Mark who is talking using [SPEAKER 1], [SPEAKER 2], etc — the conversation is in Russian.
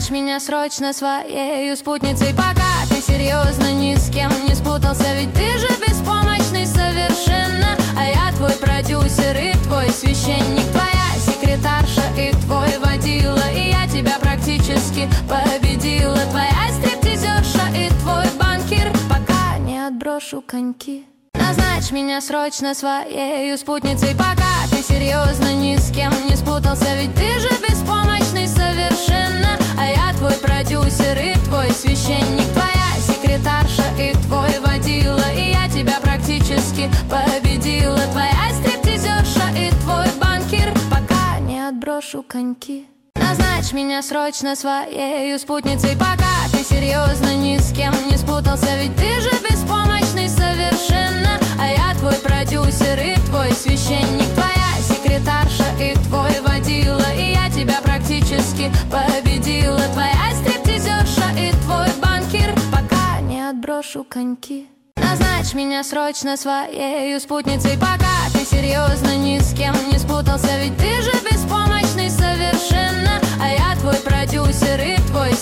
[SPEAKER 1] Назначь меня срочно своею спутницей, пока ты серьезно ни с кем не спутался. Ведь ты же беспомощный совершенно, а я твой продюсер и твой священник, твоя секретарша и твой водила. И я тебя практически победила, твоя стриптизерша и твой банкир, пока не отброшу коньки. Назначь меня срочно своею спутницей, пока ты серьезно ни с кем не спутался. Ведь ты же беспомощный совершенно, а я твой продюсер и твой священник, твоя секретарша и твой водила. И я тебя практически победила, твоя стриптизерша и твой банкир, пока не отброшу коньки. Назначь меня срочно своею спутницей, пока ты серьезно ни с кем не спутался. Ведь ты же беспомощный совершенно, а я твой продюсер и твой священник, твоя секретарша и твой водила. И я тебя практически победила, твоя стриптизерша и твой банкир, пока не отброшу коньки. Назначь меня срочно своею спутницей, пока ты серьезно ни с кем не спутался. Ведь ты же